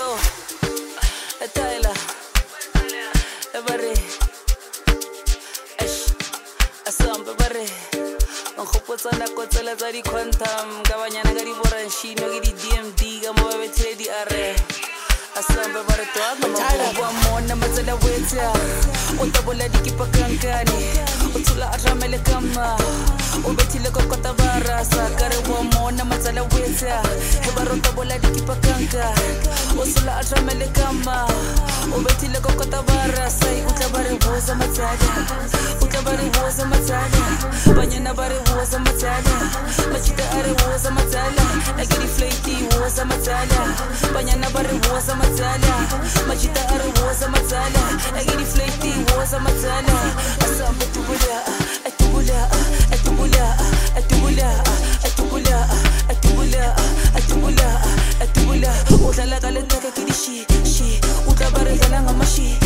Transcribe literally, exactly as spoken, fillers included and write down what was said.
Yo, Tyler, everybody, Ash, Assam, everybody. Ang khopotsa nako tsela tsa di quantum ka banyana ka di boranshino ke di D M D ka mo be tshedi di are Assam everybody to aga mo wa mona matsela wetsa o tabola di kipakankani o tsula atramele kama o bethile kokota barasa kare wa mona matsela wetsa he baro tabola di kipakanka o tsula atramele kama o bethile kokota barasa utla bare boza matsala utla bare boza matsala banyana bare boza matsala machita are boza matsala agiri flaky boza matsala banyana bare boza matsala machita are boza matsala agiri flaky boza matsala asamba tubula atubula atubula atubula atubula atubula atubula atubula udlala kalentaka kidishi shi udla bare dlala ngamashi